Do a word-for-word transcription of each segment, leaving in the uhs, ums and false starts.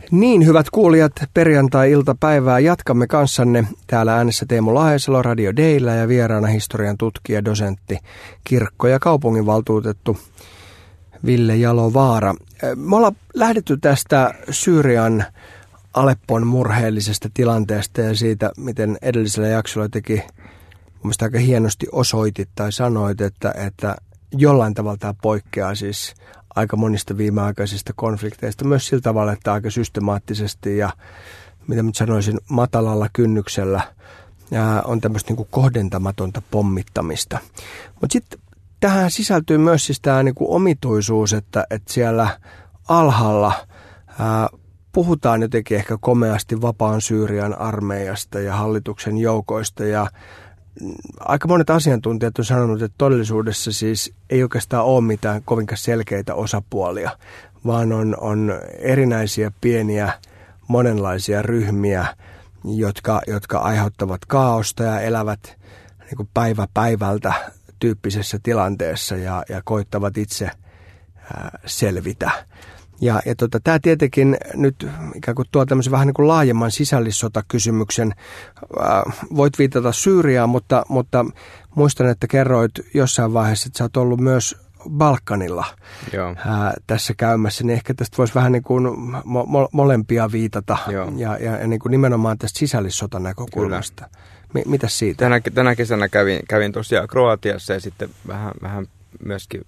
Niin, hyvät kuulijat, perjantai-iltapäivää jatkamme kanssanne. Täällä äänessä Teemu Lahdesalo Radio Dayllä ja vieraana historian tutkija, dosentti, kirkko- ja kaupunginvaltuutettu Ville Jalovaara. Me ollaan lähdetty tästä Syyrian Aleppon murheellisesta tilanteesta ja siitä, miten edellisellä jaksolla teki, mielestäni aika hienosti osoitit tai sanoit, että, että jollain tavalla tämä poikkeaa siis aika monista viimeaikaisista konflikteista, myös sillä tavalla, että aika systemaattisesti ja mitä nyt sanoisin, matalalla kynnyksellä ää, on tämmöistä niin kuin kohdentamatonta pommittamista. Mutta sitten tähän sisältyy myös siis tämä niin kuin omituisuus, että, että siellä alhaalla ää, puhutaan jotenkin ehkä komeasti vapaan Syyrian armeijasta ja hallituksen joukoista ja aika monet asiantuntijat on sanonut, että todellisuudessa siis ei oikeastaan ole mitään kovinkaan selkeitä osapuolia, vaan on, on erinäisiä pieniä monenlaisia ryhmiä, jotka, jotka aiheuttavat kaaosta ja elävät niin kuin päivä päivältä tyyppisessä tilanteessa ja, ja koittavat itse ää, selvitä. Ja, ja tota, tämä tietenkin nyt ikään kuin tuo tämmöisen vähän niin kuin laajemman sisällissotakysymyksen. Äh, voit viitata Syyriaan, mutta, mutta muistan, että kerroit jossain vaiheessa, että sä oot ollut myös Balkanilla Joo. Äh, tässä käymässä. Niin ehkä tästä voisi vähän niin kuin mo- mo- molempia viitata ja, ja, ja niin kuin nimenomaan tästä sisällissotan näkökulmasta. M- mitäs siitä? Tänä, tänä kesänä kävin, kävin tosiaan Kroatiassa ja sitten vähän, vähän myöskin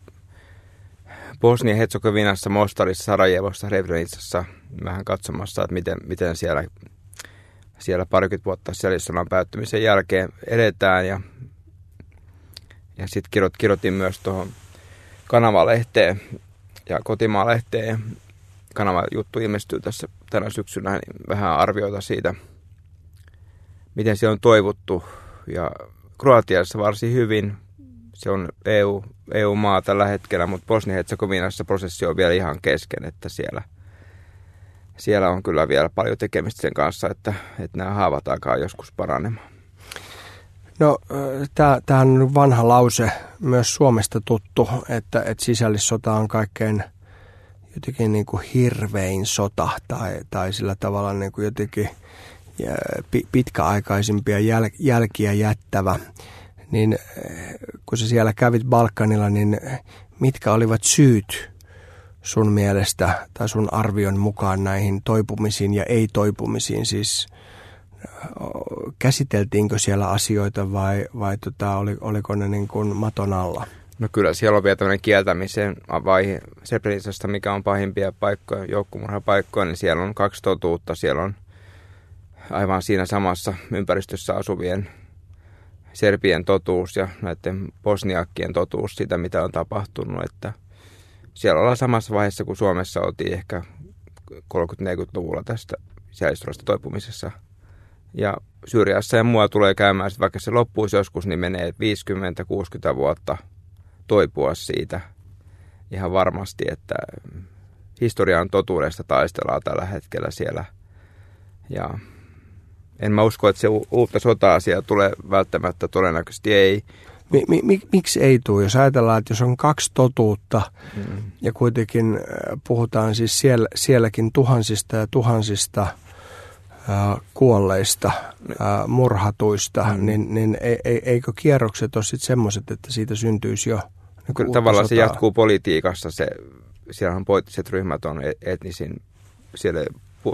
Bosnia-Herzegovinassa, Mostarissa, Sarajevossa, Srebrenicassa vähän katsomassa, että miten, miten siellä, siellä parikymmentä vuotta sisällissodan päättymisen jälkeen edetään. Ja, ja sitten kirjoit, kirjoitin myös tuohon Kanava-lehteen ja Kotimaa-lehteen. Kanava-juttu ilmestyy tässä tänä syksynä, niin vähän arvioita siitä, miten siellä on toivottu. Ja Kroatiassa varsin hyvin. Se on E U, E U-maa tällä hetkellä, mutta Bosnia-Herzegovinassa prosessi on vielä ihan kesken, että siellä, siellä on kyllä vielä paljon tekemistä sen kanssa, että, että nämä haavat alkaa joskus paranemaan. No, tämä on vanha lause, myös Suomesta tuttu, että, että sisällissota on kaikkein jotenkin niin kuin hirvein sota tai, tai sillä tavalla niin kuin jotenkin pitkäaikaisimpia jäl, jälkiä jättävä. Niin kun sä siellä kävit Balkanilla, niin mitkä olivat syyt sun mielestä tai sun arvion mukaan näihin toipumisiin ja ei-toipumisiin? Siis käsiteltiinkö siellä asioita vai, vai tota, oli, oliko ne niin kuin maton alla? No kyllä siellä on vielä tämmöinen kieltämisen vaihe Srebrenicasta, mikä on pahimpia paikkoja, joukkomurhapaikkoja, niin siellä on kaksi totuutta. Siellä on aivan siinä samassa ympäristössä asuvien serbien totuus ja näiden bosniakkien totuus siitä, mitä on tapahtunut. Että siellä ollaan samassa vaiheessa kuin Suomessa oltiin ehkä kolmekymmentä-neljäkymmentäluvulla tästä sisällissodasta toipumisessa. Ja Syyriassa ja muualla tulee käymään, että vaikka se loppuisi joskus, niin menee viisikymmentä kuusikymmentä vuotta toipua siitä ihan varmasti, että historian totuudesta taistellaan tällä hetkellä siellä. Ja en mä usko, että se uutta sota-asia tulee välttämättä, todennäköisesti ei. Mi- mi- miksi ei tule? Jos ajatellaan, että jos on kaksi totuutta mm. ja kuitenkin puhutaan siis siellä, sielläkin tuhansista ja tuhansista äh, kuolleista, äh, murhatuista, mm. niin, niin e- e- eikö kierrokset ole sitten semmoiset, että siitä syntyisi jo niin Kyllä tavallaan sotaa? Se jatkuu politiikassa. Se, siellähän poliittiset ryhmät on etnisin siellä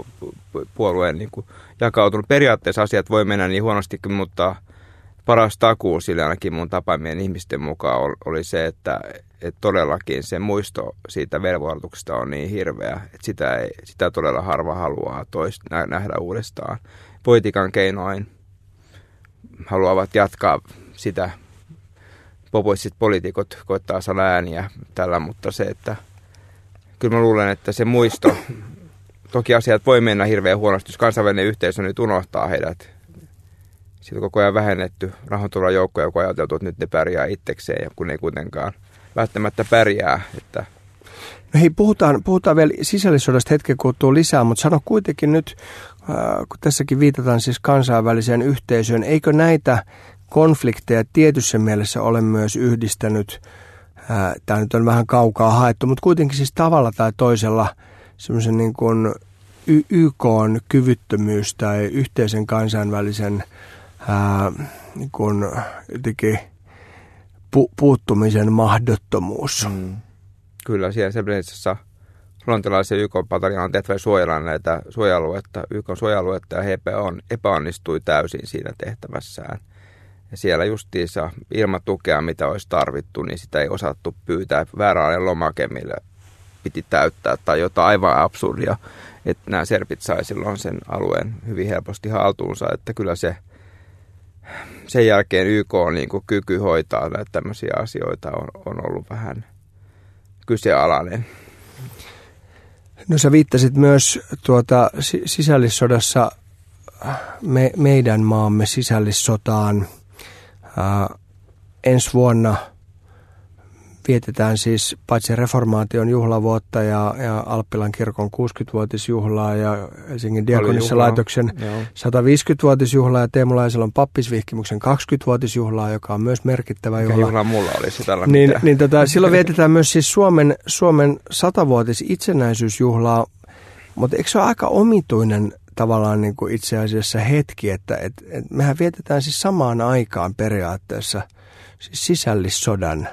puolueen niin kuin jakautunut. Periaatteessa asiat voi mennä niin huonostikin, mutta paras takuu sille ainakin mun tapaamien ihmisten mukaan oli se, että, että todellakin se muisto siitä velvoituksesta on niin hirveä, että sitä, ei, sitä todella harva haluaa toist, nähdä uudestaan. Politiikan keinoin haluavat jatkaa sitä. Populistiset poliitikot koittaa saada ääniä tällä, mutta se, että kyllä mä luulen, että se muisto toki asiat voi mennä hirveän huonosti, jos kansainvälinen yhteisö nyt unohtaa heidät. Siitä on koko ajan vähennetty rauhanturvajoukkoja, joka on ajateltu, että nyt ne pärjää itsekseen, kun ei kuitenkaan välttämättä pärjää. Että no hei, puhutaan, puhutaan vielä sisällissodasta hetken kuluttua lisää, mutta sano kuitenkin nyt, äh, kun tässäkin viitataan siis kansainväliseen yhteisöön, eikö näitä konflikteja tietyssä mielessä ole myös yhdistänyt, äh, tämä nyt on vähän kaukaa haettu, mutta kuitenkin siis tavalla tai toisella semmoisen niin kuin y- YK:n kyvyttömyys tai yhteisen kansainvälisen ää, niin kuin jotenkin pu- puuttumisen mahdottomuus. Mm. Kyllä, siellä Srebrenicsassa hollantilaisen Y K-pataljonan on tehtävä suojella näitä suoja-aluetta, Y K:n suoja-aluetta, ja he epäonnistui täysin siinä tehtävässään. Ja siellä justiinsa ilman tukea, mitä olisi tarvittu, niin sitä ei osattu pyytää. Vääränlainen lomake, millä piti täyttää tai jotain aivan absurdia, että nämä serpit sai silloin sen alueen hyvin helposti haltuunsa, että kyllä se sen jälkeen Y K on niin kuin kyky hoitaa näitä tämmöisiä asioita on, on ollut vähän kyseenalainen. No sä viittasit myös tuota sisällissodassa me, meidän maamme sisällissotaan. Ää, ensi vuonna vietetään siis paitsi reformaation juhlavuotta ja, ja Alppilan kirkon kuusikymmenvuotisjuhlaa ja Helsingin diakonissalaitoksen sataviisikymmenvuotisjuhlaa ja Teemu Laisalon pappisvihkimyksen kaksikymmenvuotisjuhlaa, joka on myös merkittävä juhla. Mikä juhla mulla olisi tällä niin, niin tota, silloin vietetään myös siis Suomen, Suomen satavuotis itsenäisyysjuhlaa, mutta eikö se ole aika omituinen tavallaan niin kuin itse asiassa hetki, että et, et mehän vietetään siis samaan aikaan periaatteessa siis sisällissodan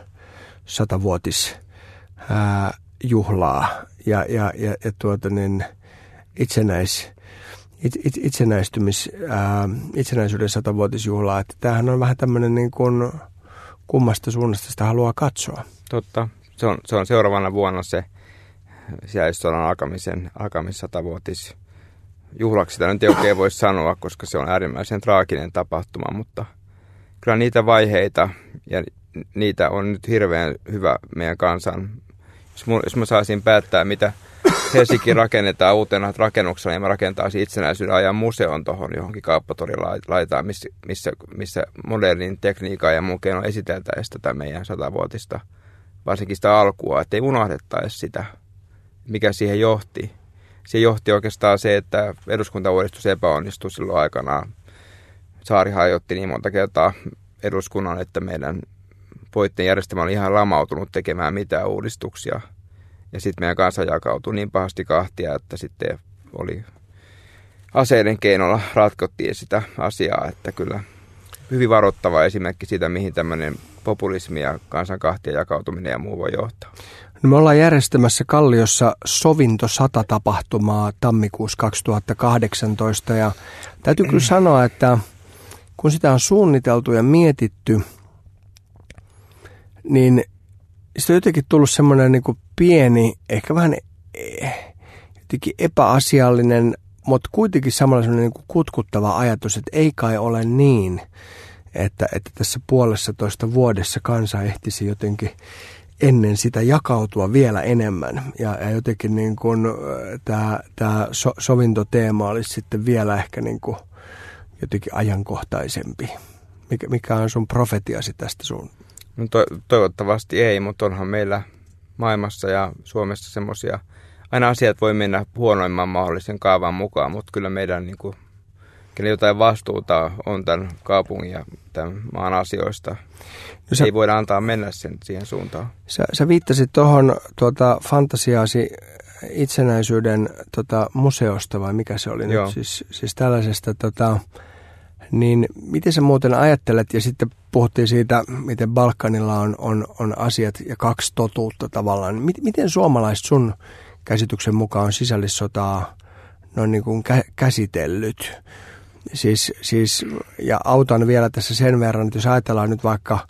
satavuotisjuhlaa ja, ja, ja, ja tuota niin, itsenäis, it, it, itsenäistymis, ää, itsenäisyyden satavuotisjuhlaa. Että tämähän on vähän tämmöinen niin kuin kummasta suunnasta sitä haluaa katsoa. Totta. Se on, se on seuraavana vuonna se sisällissodan alkamisen, alkamis satavuotisjuhlaksi. Sitä nyt ei oikein voi sanoa, koska se on äärimmäisen traaginen tapahtuma, mutta kyllä niitä vaiheita ja niitä on nyt hirveän hyvä meidän kansan. Jos, mun, jos mä saisin päättää, mitä Helsinki rakennetaan uutena rakennuksena, niin mä rakentaisin itsenäisyyden ajan museon tuohon johonkin kauppatoriin laitaan, missä, missä, missä modernin tekniikan ja muun keinoin esiteltäisiin tätä meidän satavuotista, varsinkin sitä alkua, ettei unohdettaisi sitä, mikä siihen johti. Se johti oikeastaan se, että eduskuntauudistus epäonnistui silloin aikanaan. Saari hajotti niin monta kertaa eduskunnan, että meidän poliittinen järjestelmä oli ihan lamautunut tekemään mitään uudistuksia. Ja sitten meidän kansa jakautui niin pahasti kahtia, että sitten oli aseiden keinolla ratkottiin sitä asiaa, että kyllä hyvin varoittava esimerkki siitä, mihin tämmöinen populismi ja kansan kahtia jakautuminen ja muu voi johtaa. No me ollaan järjestämässä Kalliossa Sovinto sata-tapahtumaa tammikuussa kaksituhattakahdeksantoista ja täytyy kyllä sanoa, että kun sitä on suunniteltu ja mietitty, niin sitä on jotenkin tullut semmoinen niin kuin pieni, ehkä vähän jotenkin epäasiallinen, mutta kuitenkin samalla semmoinen niin kuin kutkuttava ajatus, että ei kai ole niin, että, että tässä puolessa toista vuodessa kansa ehtisi jotenkin ennen sitä jakautua vielä enemmän. Ja, ja jotenkin niin kuin tämä, tämä so, sovintoteema olisi sitten vielä ehkä niin kuin jotenkin ajankohtaisempi. Mikä, mikä on sun profetiasi tästä sun? No to, toivottavasti ei, mutta onhan meillä maailmassa ja Suomessa semmoisia, aina asiat voi mennä huonoimman mahdollisen kaavan mukaan, mutta kyllä meidän niin kuin, kyllä jotain vastuuta on tämän kaupungin ja tämän maan asioista. No sä, ei voida antaa mennä sen siihen suuntaan. Sä, sä viittasit tuohon tuota, fantasiaasi itsenäisyyden tota, museosta vai mikä se oli Joo. nyt? Siis, siis tällaisesta, tota, niin miten sä muuten ajattelet, ja sitten puhuttiin siitä, miten Balkanilla on, on, on asiat ja kaksi totuutta tavallaan. Miten suomalaiset sun käsityksen mukaan on sisällissotaa noin niin kuin kä- käsitellyt? Siis, siis, ja autan vielä tässä sen verran, että jos ajatellaan nyt vaikka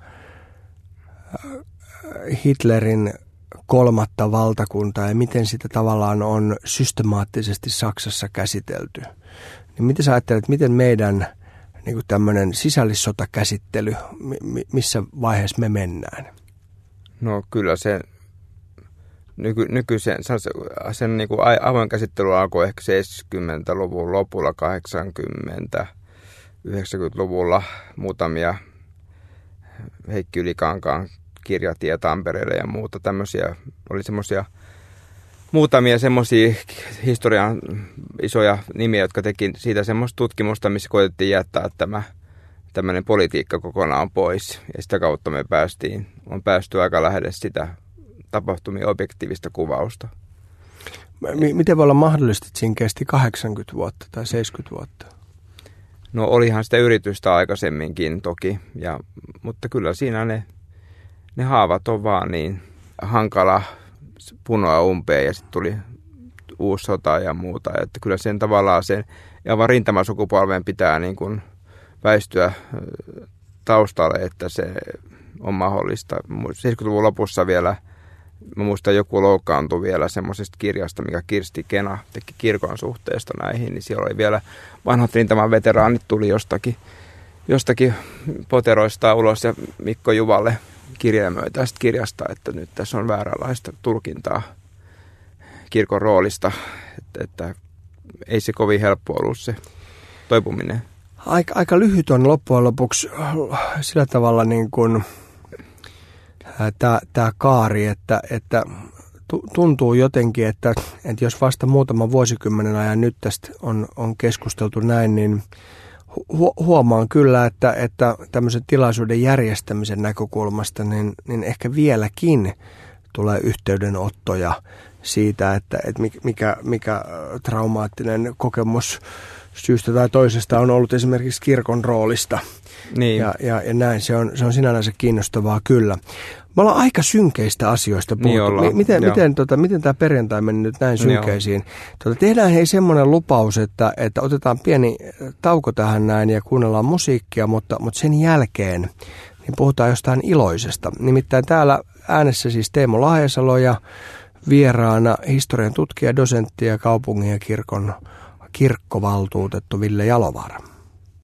Hitlerin kolmatta valtakuntaa ja miten sitä tavallaan on systemaattisesti Saksassa käsitelty, niin miten sä ajattelet, miten meidän niin kuin tämmöinen sisällissotakäsittely, missä vaiheessa me mennään? No kyllä se nyky, nykyisen, sen niin kuin avoin käsittely alkoi ehkä seitsemänkymmentäluvun lopulla, kahdeksankymmentä, yhdeksänkymmentäluvulla muutamia Heikki Ylikankaan Kirjatie Tampereelle ja muuta tämmöisiä, oli semmoisia muutamia semmoisia historian isoja nimiä, jotka teki siitä semmoista tutkimusta, missä koetettiin jättää tämä tämmöinen politiikka kokonaan pois. Ja sitä kautta me päästiin, on päästy aika lähelle sitä tapahtumia objektiivista kuvausta. M- miten voi olla mahdollista, että siinä kesti kahdeksankymmentä vuotta tai seitsemänkymmentä vuotta? No olihan sitä yritystä aikaisemminkin toki, ja, mutta kyllä siinä ne, ne haavat on vaan niin hankala punoa umpeen ja sitten tuli uusi sota ja muuta. Että kyllä sen tavallaan sen aivan rintamasukupolven pitää niin kuin väistyä taustalle, että se on mahdollista. seitsemänkymmentäluvun lopussa vielä, mä muistan joku loukkaantui vielä semmoisesta kirjasta, mikä Kirsti Kena teki kirkon suhteesta näihin, niin siellä oli vielä vanhat rintaman veteraanit tuli jostakin, jostakin poteroista ulos ja Mikko Juvalle kirjelmöi tästä kirjasta, että nyt tässä on vääränlaista tulkintaa kirkon roolista, että, että ei se kovin helppo ollut se toipuminen. Aika, aika lyhyt on loppujen lopuksi sillä tavalla niin kuin tämä kaari, että, että tuntuu jotenkin, että, että jos vasta muutaman vuosikymmenen ajan nyt tästä on, on keskusteltu näin, niin hu, huomaan kyllä, että, että tämmöisen tilaisuuden järjestämisen näkökulmasta, niin, niin ehkä vieläkin tulee yhteydenottoja siitä, että, että mikä, mikä traumaattinen kokemus syystä tai toisesta on ollut esimerkiksi kirkon roolista. Niin. Ja, ja, ja näin, se on, se on sinänsä kiinnostavaa kyllä. Me ollaan aika synkeistä asioista puhuttu. Niin miten, miten, tota, miten tämä perjantai meni nyt näin synkeisiin? Tota, tehdään hei semmoinen lupaus, että, että otetaan pieni tauko tähän näin ja kuunnellaan musiikkia, mutta, mutta sen jälkeen niin puhutaan jostain iloisesta. Nimittäin täällä äänessä siis Teemu Lahdesalo ja vieraana historian tutkija, dosentti ja kaupungin ja kirkon kirkkovaltuutettu Ville Jalovaara.